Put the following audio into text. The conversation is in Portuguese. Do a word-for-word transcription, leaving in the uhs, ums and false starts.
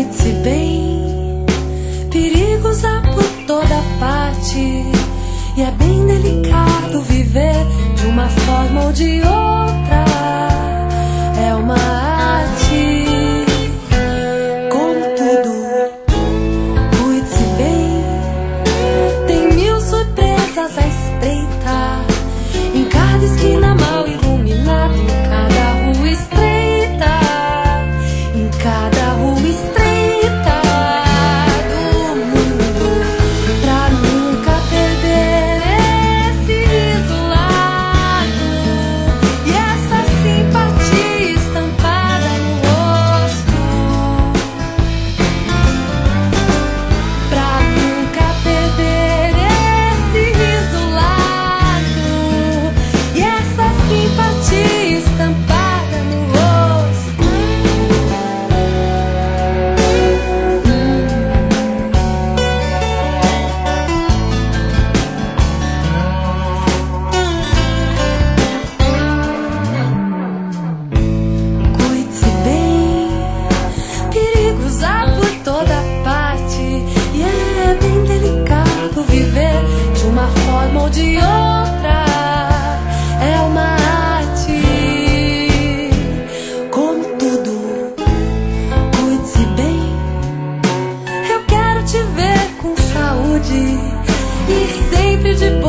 Cuide-se bem, perigos há por toda parte, e é bem delicado viver de uma forma ou de outra. É uma arte, como tudo. Cuide-se bem, tem mil surpresas à espreita, em cada esquina mal iluminada, em cada rua estreita, em cada rua estreita do mundo, pra nunca perder esse riso largo e essa simpatia estampada no rosto, pra nunca perder esse riso largo e essa simpatia estampada no rosto. Cuide-se bem, perigos há por toda parte, e é bem delicado viver de uma forma ou de outra. É uma arte, como tudo. Cuide-se bem, eu quero te ver com saúde e sempre de boa.